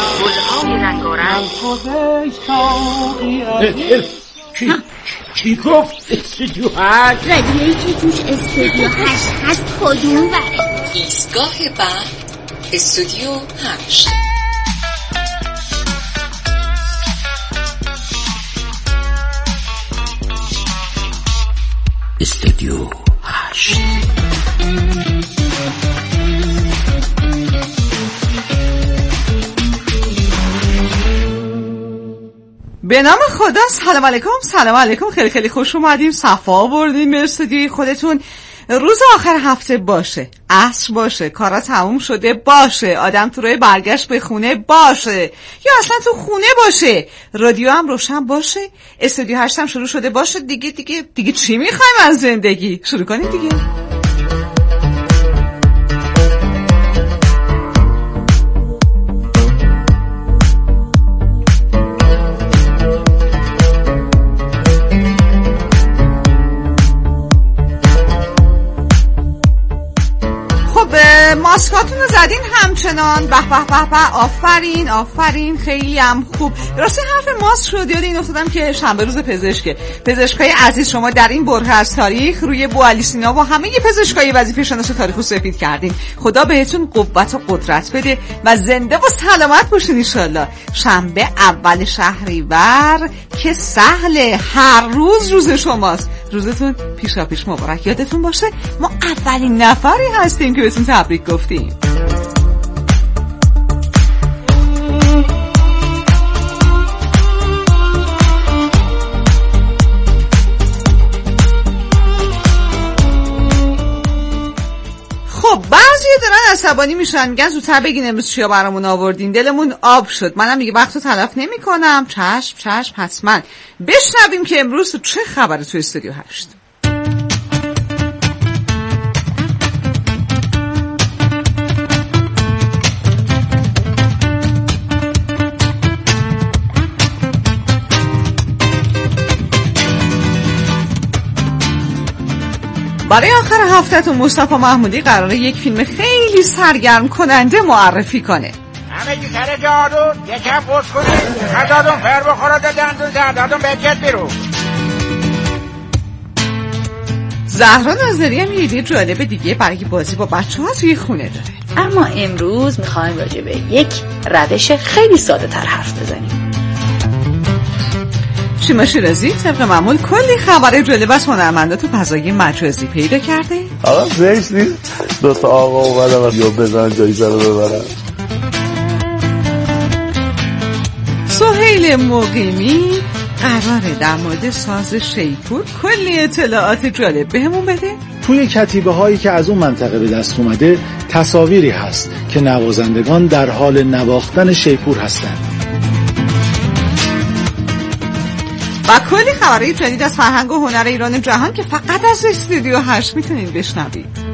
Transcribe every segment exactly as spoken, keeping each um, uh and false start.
گلهای رنگارنگ. چی چی گفت؟ استودیو هشت رادیویی که توش استودیو هشت هست کدوم بره؟ ایستگاه بعد استودیو هشت. استودیو هشت. به نام خدا. سلام علیکم. سلام علیکم. خیلی خیلی خوش اومدیم. صفا آوردین به استودیوی خودتون. روز آخر هفته باشه، عصر باشه، کارا تموم شده باشه، آدم تو راه برگشت به خونه باشه یا اصلا تو خونه باشه، رادیو هم روشن باشه، استودیو هشت هم شروع شده باشه. دیگه دیگه دیگه چی میخوایم از زندگی؟ شروع کنید دیگه. ماسکاتون رو زدین همچنان. به به به به. آفرین آفرین. خیلی هم خوب. راستی حرف ماسک شد یاد این افتادم که شنبه روز پزشکه. پزشکای عزیز شما در این بره از تاریخ روی بوعلی سینا و همه پزشکای وظیفه شناس تاریخ رو سفید کردین. خدا بهتون قوت و قدرت بده و زنده و سلامت باشین ان شاء الله. شنبه اول شهریور که سهله، هر روز روز شماست. روزتون پیشا پیش مبارک. یادتون باشه ما اولین نفری هستیم که بهتون تبریک گفتیم. خب بعضی دارن عصبانی میشن، میگن زودتر بگین امروز چیا برامون آوردین، دلمون آب شد. منم دیگه وقتو تلف نمی کنم. چشم چشم حتما. بشنویم که امروز چه خبره تو استودیو هشت. برای آخر هفته‌تون مصطفی محمودی قراره یک فیلم خیلی سرگرم کننده معرفی کنه. همه گی سر جارو یکم پوست کنید، خدادون فر بخورا دندون زردادون بکت بیرو. زهرا ناظری هم یه ایده جالب دیگه برای بازی با بچه ها توی خونه داره. اما امروز میخوایم راجع به یک روش خیلی ساده تر حرف بزنیم. شیما شیرازی طبق معمول کلی خبر جالب از هنرمندا تو فضای مجازی پیدا کرده. آقا زشت نیست دو تا آقا اومدن یا بزنن جایزه رو ببرن. سهیل مقیمی قراره در مورد ساز شیپور کلی اطلاعات جالب بهمون بده. توی کتیبه هایی که از اون منطقه به دست اومده تصاویری هست که نوازندگان در حال نواختن شیپور هستند. و کلی خبرهای جدید از فرهنگ و هنر ایران و جهان که فقط از استودیو هشت میتونید بشنوید.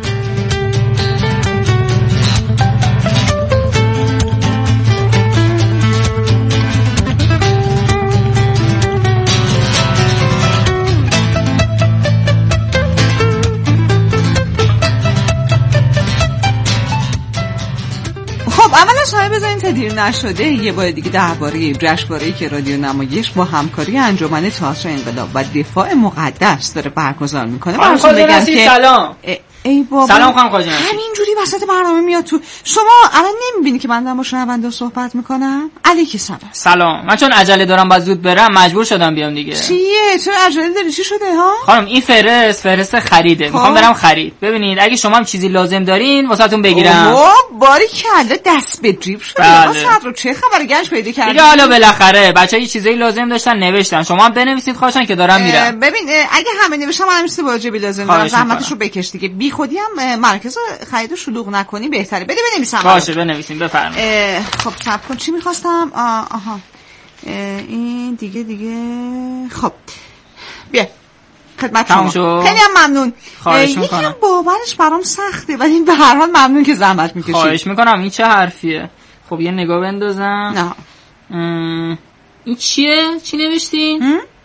اولا شما بذارین تا دیر نشده یه بار دیگه درباره جشنواره‌ای که رادیو نمایش با همکاری انجمن تئاتر انقلاب و دفاع مقدس داره برگزار میکنه براتون بگم که سلام. ای بابا سلام خانم خواجه نصیر. همینجوری وسط برنامه میاد تو. شما الان نمیبینی که من دارم با شنونده صحبت میکنم؟ علیکی سلام. سلام. من چون عجله دارم باید زود برم مجبور شدم بیام دیگه. چیه؟ چرا عجله داری؟ چی شده ها؟ خانم این فرست فرست خریده. میخوام برم خرید. ببینید اگه شما هم چیزی لازم دارین واسهتون بگیرم. اوه باری کلا دست به جیب شده. بله. صدر چه خبر گنج پیدا کردی؟ دیگه حالا بالاخره بچه‌ها یه چیزایی لازم داشتن نوشتن. شما هم بنویسید خواهشن که دارم میرم. ببین اگه همه نوشتم منم چیزی واجبی لازم دارم. زحمتشو بکش دیگه. بی خودی هم مرکز خرید شلوغ نکنی بهتره. بده بنویسم. باشه بنویسیم بفرمایید. خب صبر کن چی می‌خواستم؟ آها این دیگه دیگه خب بیا خدمت شما. خیلی هم ممنون. خواهش میکنم. یکم باورش برام سخته ولی به هر حال ممنون که زحمت میکشید. خواهش میکنم. این چه حرفیه؟ خب یه نگاه بندازم. نه این چیه؟ چی نوشتین؟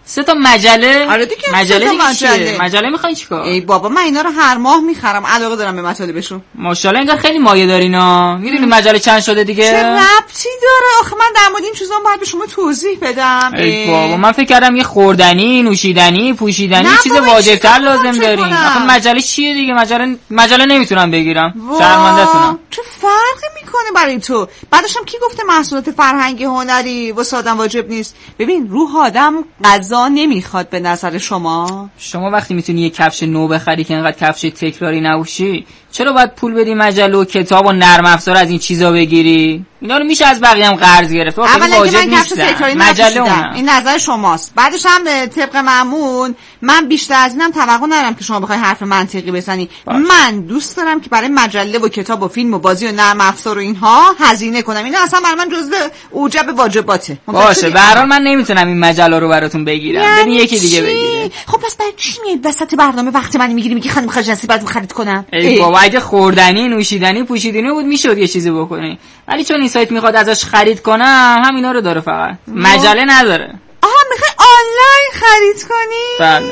سه تا مجله. آره دیگه مجله دیگه مجله. چیه؟ مجله میخوای چیکار؟ ای بابا من اینا رو هر ماه میخرم، علاقه دارم به مطالبشون. ماشاءالله انگار خیلی مایه دارینا. میدونی مجله چند شده دیگه؟ چه ربطی داره آخه؟ من در مورد این چیزا باید به شما توضیح بدم. ای بابا من فکر کردم یه خوردنی، نوشیدنی، پوشیدنی چیز واجب‌تر لازم دارین. آخه مجله چیه دیگه؟ مجله مجله نمیتونم بگیرم. شرمنده‌تونم. چه فرقی میکنه برای تو؟ بعدش هم کی گفته محصولات فرهنگی هنری واسه آدم واجب نیست؟ ببین روح آدم غذا نمیخواد به نظر شما. شما وقتی میتونی یه کفش نو بخری که انقدر کفش تکراری نباشی، چرا باید پول بدی مجله و کتاب و نرم افزار از این چیزا بگیری؟ اینا رو میشه از بقیه هم قرض گرفت. اولا که من کفش تکراری مجله نپوشیدم، این نظر شماست. بعدش هم طبق معمول من بیشتر از اینم توقع ندارم که شما بخوای حرف منطقی بزنی. باش. من دوست دارم که برای مجله و کتاب و فیلم و بازی و نرم افزار و اینها هزینه کنم. اینا اصلا برای من جزء اوجب واجباته. باشه به هر حال من نمیتونم این مجله رو براتون بگیرم. یعنی بدین یکی دیگه بگیره. خب پس برای چی میای وسط برنامه وقت منو میگیری میگی خانم خجسته بعد خرید کنم؟ ای, ای بابا اگه خوردنی، نوشیدنی، پوشیدنی بود میشد یه چیزی بکنی. ولی چون این سایت میخواد ازش خرید کنم همینا رو داره، فقط مجله نداره. آها میخوای آنلاین خرید کنی؟ بله.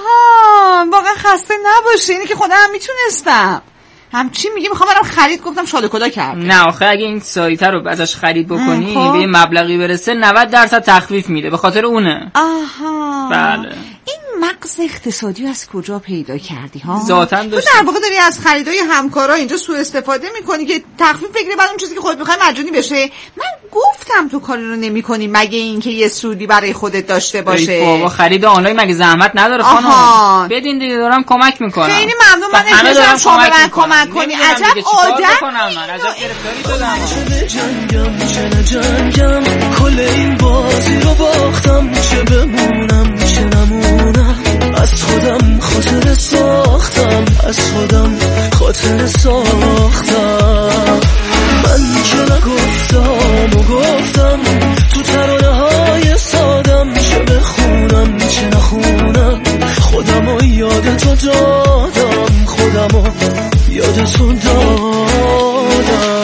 آها واقعا خسته نباشی، اینی که خودم هم میتونستم. همچی میگی میخوام برام خرید، گفتم شاده کلا کرد. نه آخه اگه این سایت رو ازش خرید بکنی به یه مبلغی برسه نود درصد تخفیف میده، به خاطر اونه. آها بله. این مغز اقتصادی از کجا پیدا کردی ها؟ ذاتاً داشتی. تو در واقع داری از خریدای همکارا اینجا سوء استفاده میکنی که تخفیف بگیری بعد اون چیزی که خودت میخوای مجانی بشه. من گفتم تو کاری رو نمیکنی مگه اینکه یه سودی برای خودت داشته باشه. ای بابا خرید آنلاین مگه زحمت نداره خانم؟ بدین دیگه دارم کمک میکنم. خیلی ممنون. من نمیذارم شما به من کمک کنی. عجب آدم عجب گرفتاری شدم. جنگم جنگم کل این بازی رو باختم، چه بمونم چه نمونم، از خودم خاطر ساختم، از خودم خاطر ساختم. من که نگفتم و گفتم تو ترانه های سادم، چه بخونم چه نخونم، خودم و یاد تو دادم، خودم و یاد تو دادم.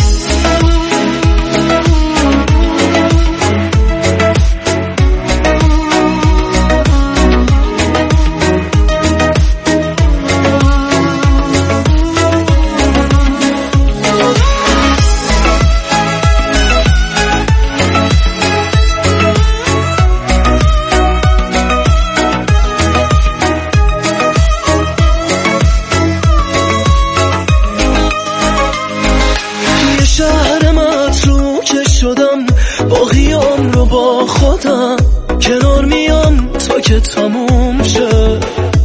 باقیام رو با خودم کنار میام تا که تموم شه،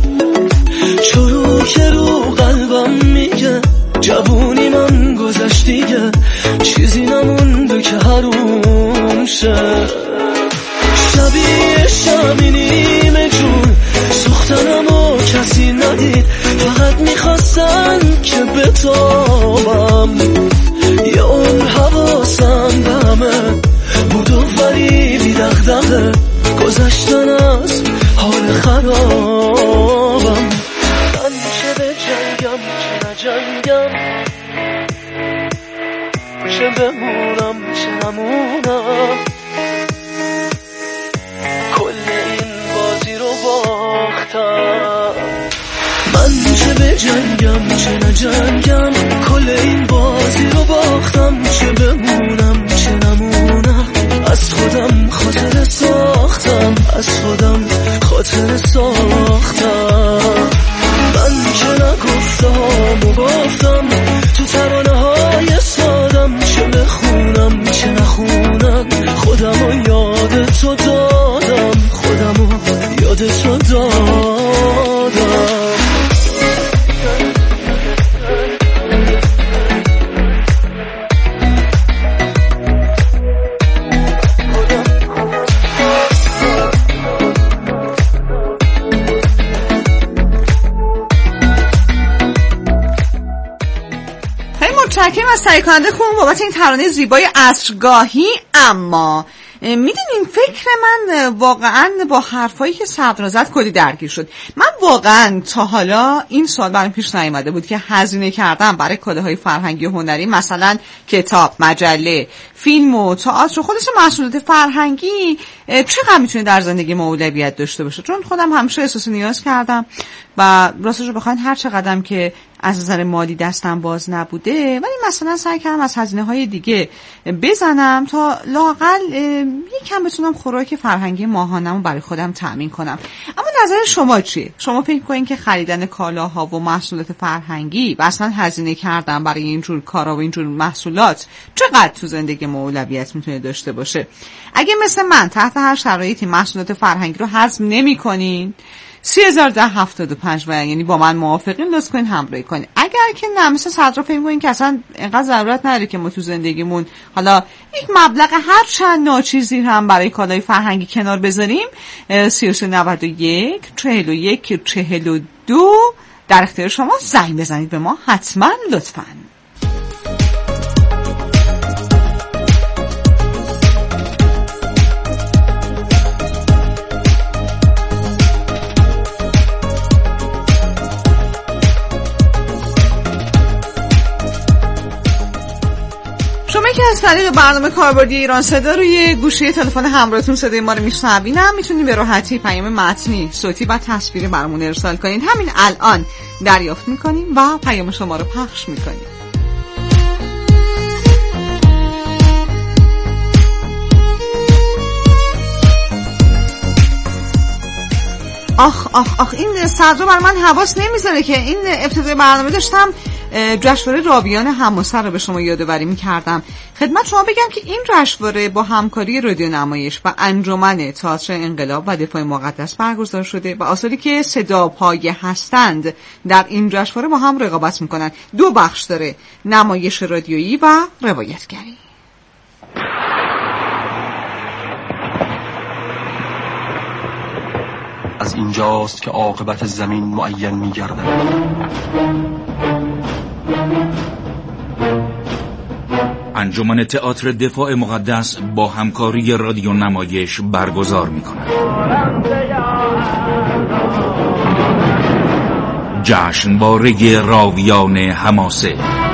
چرو که رو قلبم میگه جوونی من گذشت دیگه، چیزی نمونده که حروم شه. شبیه شمی نیمه جون سوختنم و کسی ندید، فقط میخواستن که بتابم، یه عمر حواسم به همه بود و ولی بی دغدغه گذشتن از حال خرابم. من چه به جنگم چه نجنگم، چه بمونم چه نمونم، کل این بازی رو باختم. من چه به جنگم چه نجنگم، کل این بازی رو باختم، چه بمونم چه نمونم، از خودم خاطر ساختم، از خودم خاطر ساختم. من که نگفتم و گفتم تو ترانه های سادم، چه بخونم چه نخونم، خودم و یاد تو دادم، خودم و یاد تو دادم. متشکرم از تهیه کننده خون بابت این ترانه زیبای عصرگاهی. اما میدونین فکر من واقعا با حرفایی که صدرا زد کلی درگیر شد. من واقعا تا حالا این سوال برام پیش نیامده بود که هزینه کردم برای کالاهای فرهنگی و هنری، مثلا کتاب، مجله، فیلم و تئاتر و خودش محصولات فرهنگی چقدر میتونه در زندگی ما اولویت داشته باشه. چون خودم همیشه احساس نیاز کردم و راستش رو بخواین هر چقدرم که از نظر مالی دستم باز نبوده، ولی مثلا سعی کردم از هزینه های دیگه بزنم تا لااقل یکم بتونم خوراک فرهنگی ماهانه‌مو برای خودم تأمین کنم. اما نظر شما چیه؟ شما فکر کنین که خریدن کالاها و محصولات فرهنگی و اصلا هزینه کردن برای اینجور کارا و اینجور محصولات چقدر تو زندگی ما اولویت میتونه داشته باشه؟ اگه مثل من تحت هر شرایطی محصولات فرهنگی رو هضم نمی‌کنین، سی هزار ده هفتاد و پنج و یعنی با من موافقین لطف کنین همراهی کنین. اگر که نه مثل صدرا فکر کنین که اصلا اینقدر ضرورت نداره که ما تو زندگیمون حالا یک مبلغ هر چند ناچیزی هم برای کالای فرهنگی کنار بذاریم، سی و سه نود و یک چهل و یک چهل و دو در اختیار شما. زنگ بزنید به ما حتما لطفاً. شما که از طریق برنامه کاربردی ایران صدا روی گوشی تلفن همراهتون صدای ما رو میشنوین، میتونید به راحتی پیام متنی، صوتی و تصویری برامون ارسال کنین. همین الان دریافت میکنیم و پیام شما رو پخش میکنیم. آخ آخ آخ این صدرا بر من حواس نمیذاره که این ابتدای برنامه داشتم جشنواره راویان حماسه رو به شما یادآوری می‌کردم. خدمت شما بگم که این جشنواره با همکاری رادیو نمایش و انجمن تئاتر انقلاب و دفاع مقدس برگزار شده و آثاری که صداپایه هستند در این جشنواره با هم رقابت می‌کنند. دو بخش داره، نمایش رادیویی و روایتگری. از اینجاست که عاقبت زمین معین می‌گردد. انجمن تئاتر دفاع مقدس با همکاری رادیو نمایش برگزار می‌کند. جشنواره راویان حماسه.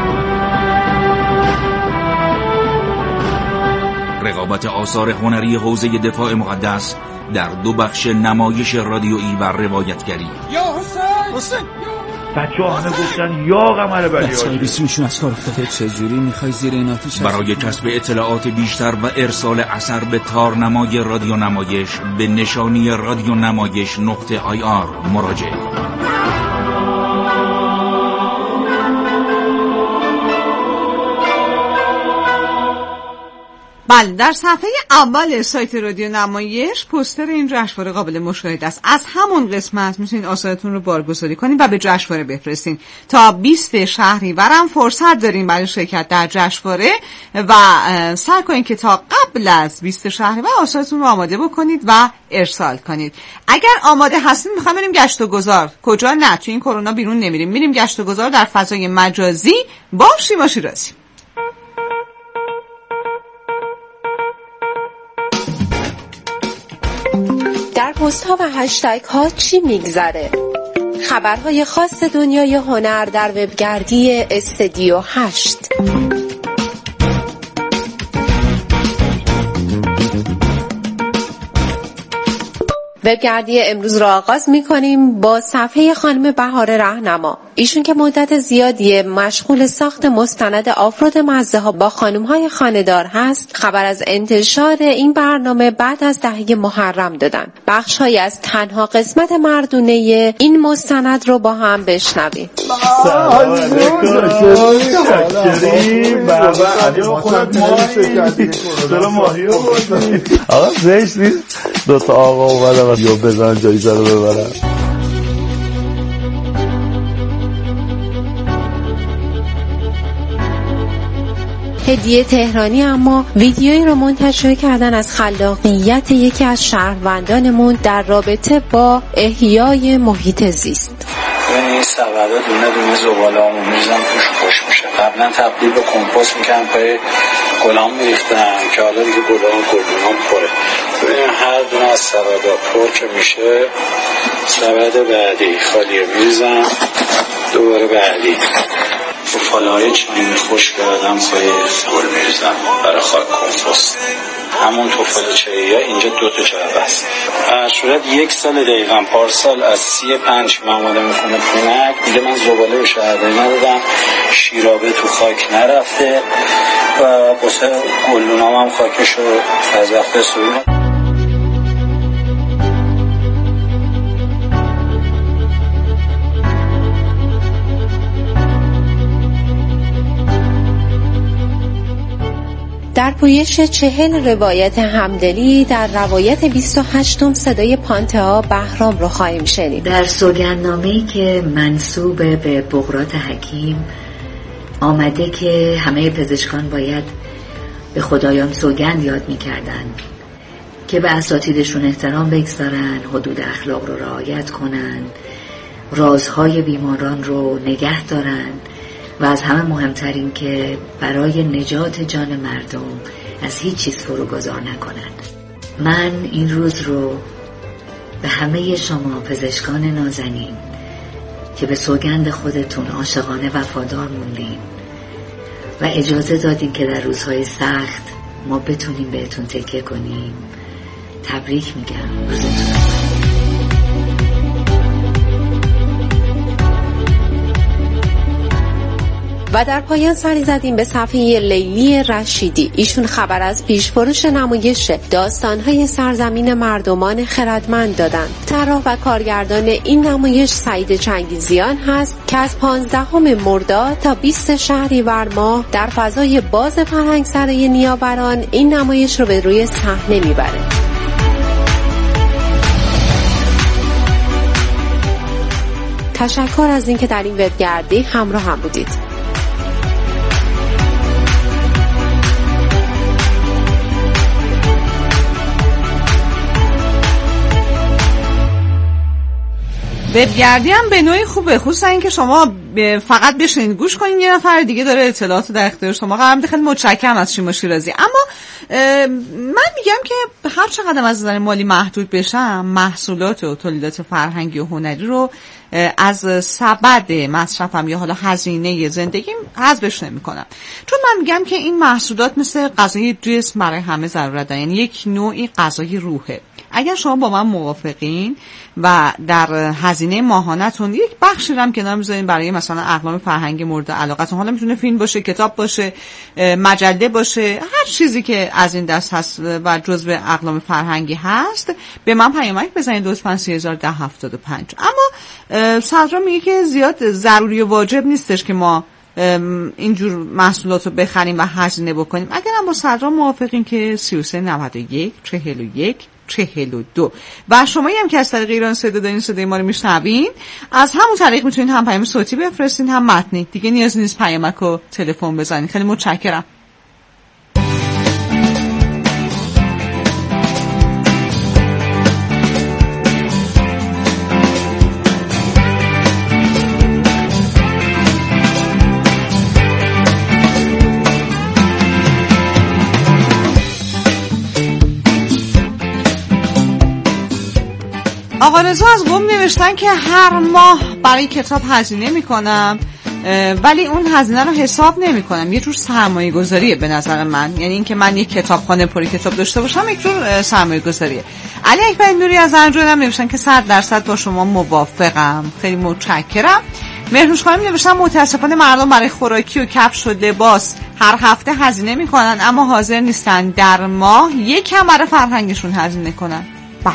رقابت آثار هنری حوزه دفاع مقدس در دو بخش نمایش رادیویی و روایتگری. یا حسین حسین بچه ها همه گفتن یا قمر بلی بچه های بیسیمشون از کار افتاده. چجوری میخوای زیر این آتیش؟ برای کسب اطلاعات بیشتر و ارسال اثر به تارنمای رادیو نمایش به نشانی رادیو نمایش نقطه آی آر مراجعه کنید. بله، در صفحه اول سایت رادیو نمایش پوستر این جشنواره قابل مشاهده است. از همون قسمت میتونید آثارتون رو بارگذاری کنید و به جشنواره بفرستین. تا بیست شهریورم فرصت دارین برای شرکت در جشنواره و سعی کنید که تا قبل از بیست شهریور آثارتون رو آماده بکنید و ارسال کنید. اگر آماده هستین میخوایم بریم گشت و گذار. کجا؟ نه، تو این کرونا بیرون نمیریم، میریم گشت و گذار در فضای مجازی با شیما شیرازی. در پست ها و هشتگ ها چی میگذره؟ خبرهای خاص دنیای هنر در وبگردی استودیو هشت. وبگردی امروز را آغاز می‌کنیم با صفحه خانم بهار رهنما. ایشون که مدت زیادی مشغول ساخت مستند آفرود مزه‌ها با خانم‌های خانه‌دار هست، خبر از انتشار این برنامه بعد از دهه محرم دادن. بخش‌هایی از تنها قسمت مردونه این مستند رو با هم بشنویم. آقا زشت نیست دو تا آقا اومدن و یا بزن جایزه رو ببرن. هدیه تهرانی اما ویدیویی رو منتشر کردن از خلاقیت یکی از شهروندانمون در رابطه با احیای محیط زیست. ببینید سبدا دونه دونه زباله‌امو می‌ریزم توش خوش میشه. قبلا تبدیل به کمپوست می‌کردم، پای گلام می‌ریختم که حالا دیگه گلام گلدونام پره. ببینید هر دونه از سبدا پر که میشه، سبد بعدی خالیه می‌ریزم، دوباره بعدی تو فالای چای خوش کردم پای گل می‌ریزم برای خاک کمپوست. همون توفال چایی ها اینجا دو تا جعبه است. در صورت یک سال دقیقا پارسال از سی پنج من آماده میکنه خونک دیگه من زباله به شهرداری ندادم، شیرابه تو خاک نرفته و واسه گلدونام هم خاکش رو از وقت سوی. در پویش چهل روایت همدلی در روایت بیست و هشتم صدای پانتئا بهرام رو خواهیم شنید. در سوگندنامه‌ای که منسوب به بقراط حکیم آمده که همه پزشکان باید به خدایان سوگند یاد می‌کردن که به اساتیدشون احترام بگذارن، حدود اخلاق رو رعایت کنن، رازهای بیماران رو نگه دارن و از همه مهمترین که برای نجات جان مردم از هیچ چیز فروگذار نکنند. من این روز رو به همه شما پزشکان نازنین که به سوگند خودتون عاشقانه وفادار موندین و اجازه دادین که در روزهای سخت ما بتونیم بهتون تکیه کنیم، تبریک میگم. روزتون و در پایان سری زدیم به صفحه لیلی رشیدی. ایشون خبر از پیشبرش نمایش داستان‌های سرزمین مردمان خردمند دادند. طراح و کارگردان این نمایش سعید چنگیزیان هست که از پانزدهم مرداد تا بیست شهریور ماه در فضای باز فرهنگسرای نیاوران این نمایش رو به روی صحنه میبره. تشکر از اینکه در این وبگردی همراه هم بودید. وبگردی هم به نوعی خوبه، خصوصا اینکه شما فقط بشینید گوش کنید یه نفر دیگه داره اطلاعات در اختیار شما قرار میده. خیلی متشکرم از شیما شیرازی. اما من میگم که هر چقدر از نظر مالی محدود بشم، محصولات و تولیدات فرهنگی و هنری رو از سبد مصرفم یا حالا هزینه زندگیم حذفش نمی‌کنم، چون من میگم که این محصولات مثل غذای جسم برای همه ضرورت دارن، یعنی یک نوعی غذای روحه. اگر شما با من موافقین و در هزینه ماهانه‌تون یک بخشی رو هم کنار می‌ذارین برای مثلا اقلام فرهنگی مورد علاقتون، حالا میتونه فیلم باشه، کتاب باشه، مجله باشه، هر چیزی که از این دست هست و جزء اقلام فرهنگی هست، به من پیامک بزنید لطفاً سه هزار و ده هفتاد و پنج. اما صدرا میگه که زیاد ضروری و واجب نیستش که ما اینجور محصولات رو بخریم و هزینه بکنیم. اگر هم با صدرا موافقین که سی و سه نود و یک چهل و یک چهل و دو و شمایی هم که از طریق ایران صدا دارین صدای ما رو میشنوین، از همون طریق میتونین هم پیام صوتی بفرستین هم متنی، دیگه نیاز نیست پیامک و تلفن بزنین. خیلی متشکرم. آقا رضا از قم نوشتن که هر ماه برای کتاب هزینه میکنم ولی اون هزینه رو حساب نمیکنم، یه جور سرمایه گذاریه به نظر من. یعنی اینکه من یک کتابخانه پری کتاب داشته باشم یک جور سرمایه گذاریه. علی اکبر نوری از انجام هم نوشتن که صد درصد با شما موافقم. خیلی متشکرم. مهرنوش خانم نوشتن متاسفانه مردم برای خوراکی و کفش و لباس هر هفته هزینه میکنن اما حاضر نیستن در ماه یکم برای فرهنگشون هزینه کنن. بله.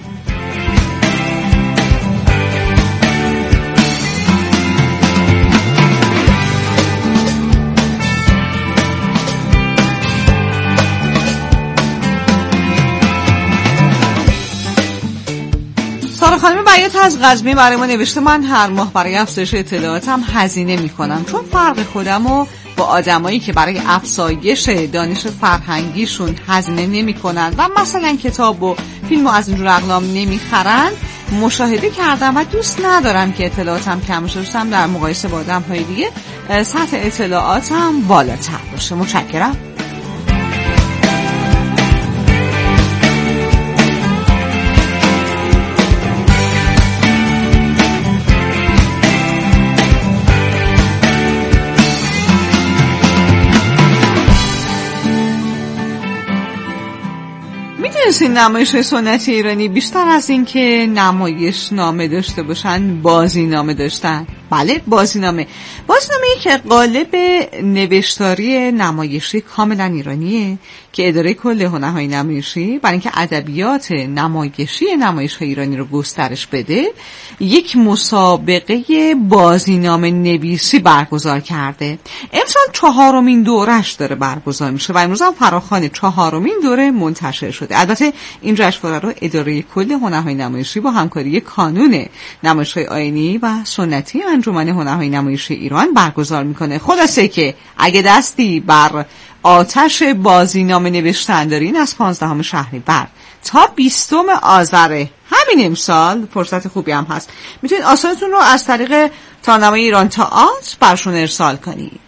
سارا خانم بیات از قزوین برای ما نوشته من هر ماه برای افزایش اطلاعاتم هزینه میکنم چون فرق خودمو با آدمایی که برای افزایش دانش فرهنگیشون هزینه نمیکنن و مثلا کتاب و فیلم و از اینجور اقلام نمیخرن مشاهده کردم و دوست ندارم که اطلاعاتم کم شه، دوستم در مقایسه با آدم‌های دیگه سطح اطلاعاتم بالاتر باشه. متشکرم. این نمایش سنتی ایرانی بیشتر از این که نمایش نامه داشته باشن بازی نامه داشتن. بله، بازی نامه بازی نامه که قالب نوشتاری نمایشی کاملا ایرانیه که اداره کل هنرهای نمایشی برای اینکه ادبیات نمایشی نمایش‌های ایرانی رو گسترش بده یک مسابقه بازی نامه نویسی برگزار کرده. امسال چهارمین دورش داره برگزار میشه و امروز هم فراخوان چهارمین دوره منتشر شده. البته این جشنواره رو اداره کل هنرهای نمایشی با همکاری کانون نمایش‌های آیینی و سنتی انجمن هنرهای نمایشی ایران برگزار میکنه. خلاصه که اگه دستی بر آتش بازینامه نوشتن دارین از پانزدهم شهریور تا بیستم آذر همین امسال فرصت خوبی هم هست، میتونید آثارتون رو از طریق تارنمای ایران تئاتر برشون ارسال کنید.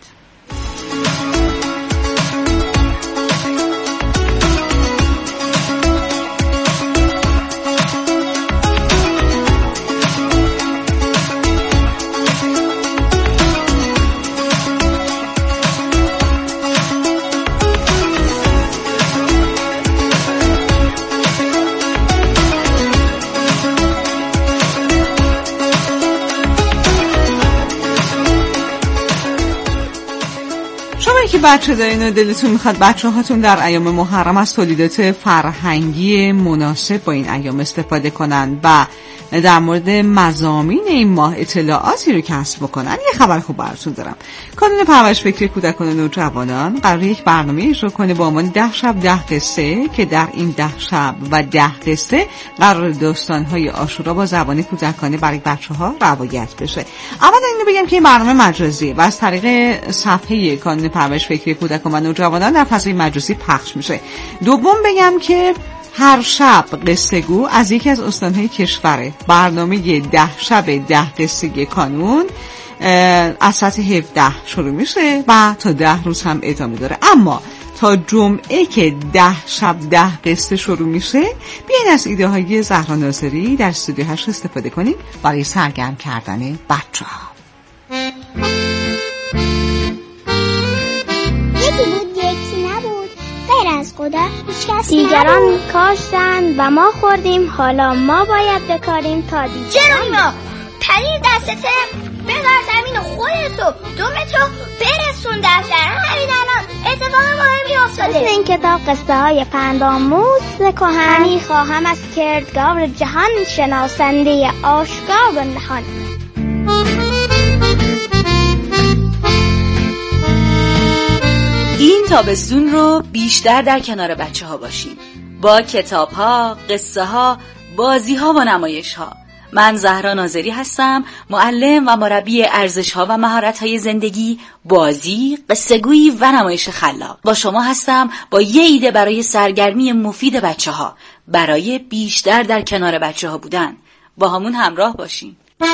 که بچه دارین و دلتون میخواد بچه هاتون در ایام محرم از تولیدات فرهنگی مناسب با این ایام استفاده کنن و در مورد مضامین این ماه اطلاعاتی رو کسب بکنن، یه خبر خوب براتون دارم. کانون پرورش فکری کودکان و نوجوانان قراره یک برنامه اجرا کنه با عنوان ده شب ده قصه که در این ده شب و ده قصه قرار داستان‌های عاشورا با زبان کودکانه برای بچه‌ها روایت بشه. اول اینو بگم که این برنامه مجازیه و از طریق صفحه کانون پرورش فکری کودکان و نوجوانان در فضای مجازی پخش میشه. دوم بگم که هر شب قصه گو از یکی از استانهای کشوره. برنامه ده شب ده قصه کانون از ساعت هفده شروع میشه و تا ده روز هم ادامه داره. اما تا جمعه که ده شب ده قصه شروع میشه بیاین از ایده های زهرا ناظری در استودیو هشت استفاده کنیم برای سرگرم کردن بچه ها. یکی بود یکی نبود غیر از خدا هیچ کس دیگران کاشتن و ما خوردیم، حالا ما باید بکاریم تا دیگران. جرونیما پریر دستته بذار زمین خودتو دومتو برسون دفتر. همین الان اتفاق مهمی افتاده. این کتاب قصه های پندآموز کهن میخواهم از کردگار جهان شناسنده آشکار و نهان. این تابستون رو بیشتر در کنار بچه ها باشیم با کتاب ها، قصه ها، بازی ها و نمایش ها. من زهرا ناظری هستم، معلم و مربی ارزش ها و مهارت های زندگی، بازی، قصه گویی و نمایش خلاق. با شما هستم با یه ایده برای سرگرمی مفید بچه ها، برای بیشتر در کنار بچه ها بودن. با همون همراه باشین.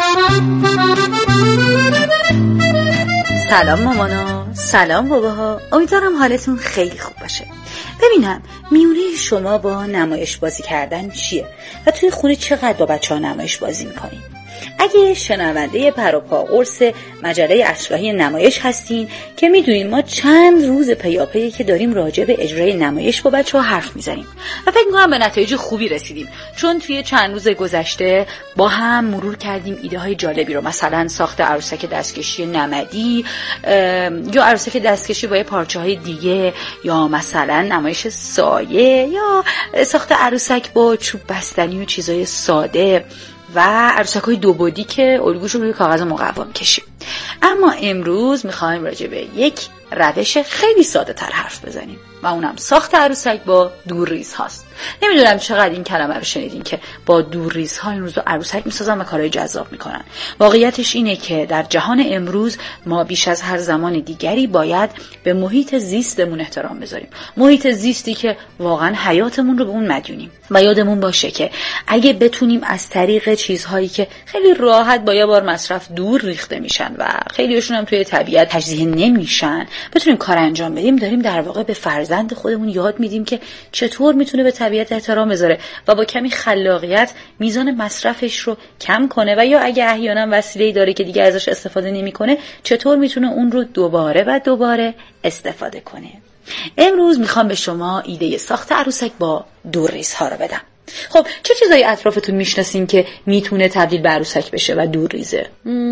سلام مامانا، سلام باباها، امیدوارم حالتون خیلی خوب باشه. ببینم میونه شما با نمایش بازی کردن چیه و توی خونه چقدر با بچه ها نمایش بازی میکنین؟ اگه شنونده پر و پا قرص مجله اصلاحی نمایش هستین که میدونین ما چند روز پیاپی که داریم راجع به اجرای نمایش با بچه ها حرف میزنیم و فکر میکنم به نتایج خوبی رسیدیم، چون توی چند روز گذشته با هم مرور کردیم ایده های جالبی رو، مثلا ساخت عروسک دستکشی نمدی یا عروسک دستکشی با پارچه های دیگه، یا مثلا نمایش سایه، یا ساخت عروسک با چوب بستنی و چیزای ساده و عروسک‌های دو بعدی که الگوشو روی کاغذ مقوا می‌کشیم. اما امروز می‌خوایم راجع به یک روش خیلی ساده تر حرف بزنیم. و اونم ساخت عروسک با دورریز هاست. نمیدونم چقدر این کلمه رو شنیدین که با دورریز ها این روزا عروسک میسازن و کارهای جذاب میکنن. واقعیتش اینه که در جهان امروز ما بیش از هر زمان دیگری باید به محیط زیستمون احترام بذاریم. محیط زیستی که واقعا حیاتمون رو به اون مدیونیم و یادمون باشه که اگه بتونیم از طریق چیزهایی که خیلی راحت با یه بار مصرف دور ریخته میشن و خیلیشون هم توی طبیعت تجزیه نمیشن بتونیم کار انجام بدیم، داریم در واقع به فرزند خودمون یاد میدیم که چطور میتونه به طبیعت احترام بذاره و با کمی خلاقیت میزان مصرفش رو کم کنه و یا اگه احیانا وسیله‌ای داره که دیگه ازش استفاده نمیکنه چطور میتونه اون رو دوباره و دوباره استفاده کنه. امروز میخوام به شما ایده ساخت عروسک با دورریزها رو بدم. خب چه چیزایی اطرافتون میشناسین که میتونه تبدیل به عروسک بشه و دورریزه؟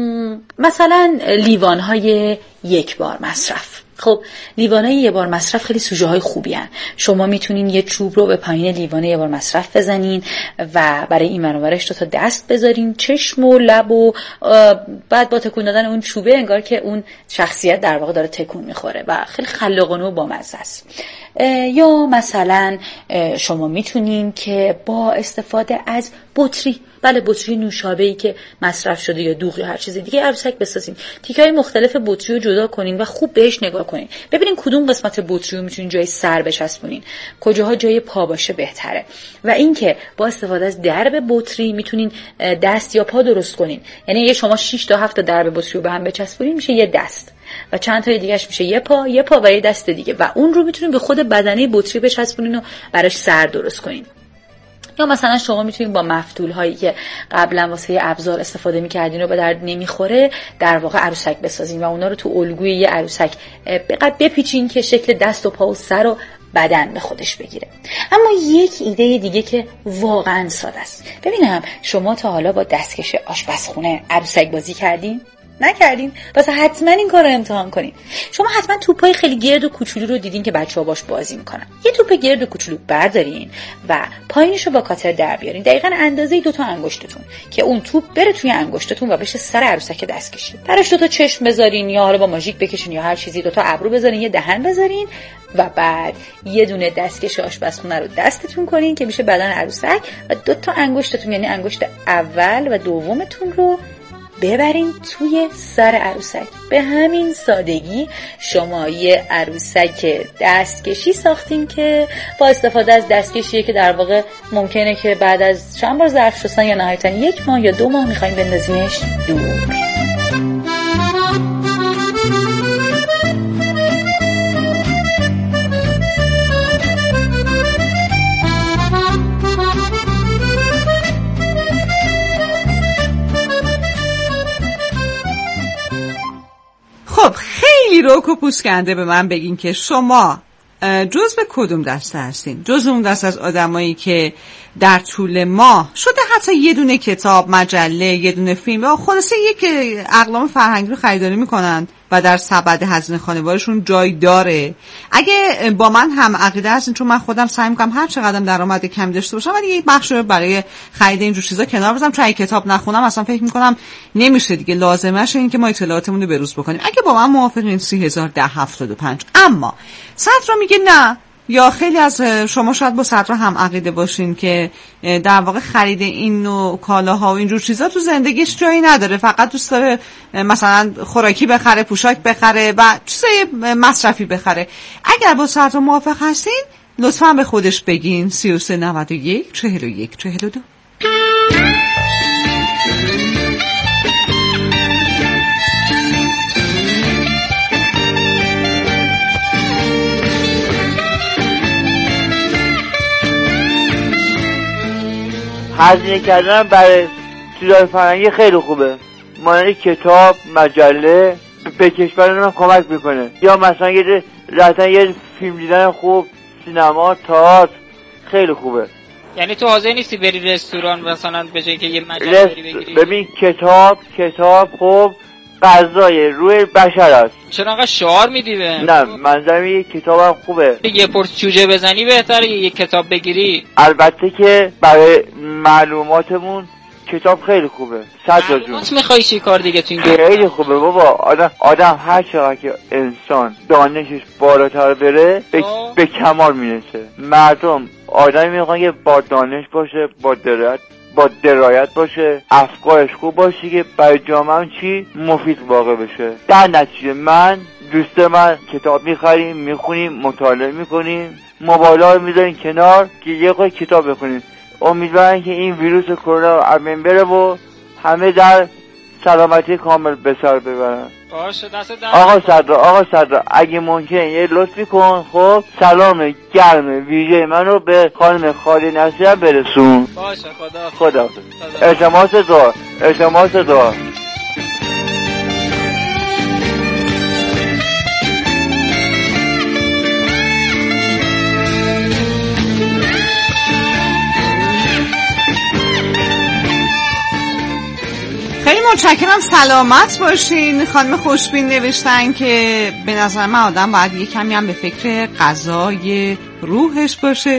مثلا لیوان‌های یک بار مصرف. خب لیوانای یه بار مصرف خیلی سوژه های خوبی هن. شما میتونین یه چوب رو به پایین لیوان یه بار مصرف بزنین و برای این منورش دو تا دست بذارین، چشم و لب و بعد با تکون دادن اون چوبه انگار که اون شخصیت در واقع داره تکون میخوره و خیلی خلاقانه و بامزه است. یا مثلا شما میتونین که با استفاده از بطری، بله بطری نوشابه‌ای که مصرف شده یا دوغ یا هر چیز دیگه عروسک بسازین. تیکه‌های مختلف بطری رو جدا کنین و خوب بهش نگاه کنین. ببینین کدوم قسمت بطری رو میتونین جای سر بچسبونین، کجاها جای پا باشه بهتره. و اینکه با استفاده از درب بطری میتونین دست یا پا درست کنین. یعنی اگه شما شش تا هفت تا درب بطری رو به هم بچسبونین میشه یه دست و چند تا دیگه‌اش میشه یه پا، یه پا و یه دست دیگه و اون رو میتونین به خود بدنه بطری بچسبونین و براش سر درست کنین. یا مثلا شما میتونید با مفتول هایی که قبلا واسه ابزار استفاده میکردین رو به درد نمیخوره در واقع عروسک بسازین و اونا رو تو الگوی یه عروسک بقدر بپیچین که شکل دست و پا و سر و بدن به خودش بگیره. اما یک ایده دیگه که واقعا ساده است. ببینم شما تا حالا با دستکش آشپزخونه عروسک بازی کردین؟ نکردین؟ واسه حتما این کار رو امتحان کنین. شما حتما توپای خیلی گرد و کوچولو رو دیدین که بچه‌ها باش بازی میکنن. یه توپ گرد و کوچولو بردارین و پایینش رو با کاتر در بیارین، دقیقاً اندازه دو تا انگشتتون، که اون توپ بره توی انگشتتون و بشه سر عروسک دستکشی. براش دو تا چشم بذارین یا حالا با ماژیک بکشین یا هر چیزی، دو تا ابرو بذارین، یه دهن بذارین و بعد یه دونه دستکش آشپزخونه رو دستتون کنین که میشه بدن عروسک و دو تا انگشتتون یعنی انگشت اول و دومتون رو ببرین توی سر عروسک. به همین سادگی شما یه عروسک دستکشی ساختین که با استفاده از دستکشیه که در واقع ممکنه که بعد از چند بار ظرف شستن یا نهایتاً یک ماه یا دو ماه میخواین بندازینش دور. خب خیلی روک و پوسکنده به من بگین که شما جز به کدوم دسته هستین؟ جز اون دسته از آدمایی که در طول ماه شده حتی یه دونه کتاب، مجله، یه دونه فیلم و خلاصه یک اقلام فرهنگی رو خریداری میکنن و در سبد هزینه خانوارشون جای داره؟ اگه با من هم عقیده هستین، چون من خودم سعی میکنم هر چقدر درآمد کمی داشته باشم ولی یک بخش رو برای خرید اینجور چیزا کنار بذارم، چون اگه کتاب نخونم اصلا فکر میکنم نمیشه دیگه، لازمشه این که ما اطلاعاتمون رو بروز بکنیم. اگه با من موافقین سی هزار ده هفتاد و پنج. اما صدرا میگه نه، یا خیلی از شما شاید با صدرا هم عقیده باشین که در واقع خرید این نوع کالاها و اینجور چیزا تو زندگیش جایی نداره، فقط دوست داره مثلا خوراکی بخره، پوشاک بخره و چیزای مصرفی بخره. اگر با صدرا موافق هستین لطفاً به خودش بگین. سی و سه نود و یک چهل و یک چهل و دو. هزینه کردن برای چیزهای فرهنگی خیلی خوبه، مانند کتاب، مجله، به کشورمون کمک میکنه. یا مثلا یه رفتن یه فیلم دیدن خوب، سینما، تئاتر خیلی خوبه. یعنی تو حاضر نیستی بری رستوران مثلا به جای که یه مجله بری بگیری؟ ببین کتاب کتاب خوب غذای روی بشر است. چرا انقدر شعار میدی به؟ نه منظرم یه کتابم خوبه. یه پرس جوجه بزنی بهتره یه کتاب بگیری. البته که برای معلوماتمون کتاب خیلی خوبه. صدرا جون میخوای چی کار دیگه تو این خیلی خوبه بابا. آدم آدم هر چقدر که انسان دانشش بالاتر بره به, به کمال میرسه. مردم آدمی میخوان که با دانش باشه، با درایت با درایت باشه، افکارش خوب باشه که برای جامعه چی مفید واقع بشه. در نتیجه من دوست من کتاب میخریم، میخونیم، مطالعه میکنیم، موبایل‌ها رو میذاریم کنار که یه خود کتاب بخونیم. امیدوارم که این ویروس کرونا از بین بره و همه در سلامتی کامل به سر ببرن. باشه دست در آقا صدرا آقا صدرا اگه ممکن یه لطفی کن، خب سلام گرم ویژه منو به خانم خالی نصیحت برسون. باشه خدا خدا التماس دعا التماس دعا. خیلی متشکرم، سلامت باشین. خانم خوشبین نوشتن که به نظر من آدم باید یه کمی هم به فکر غذای روحش باشه.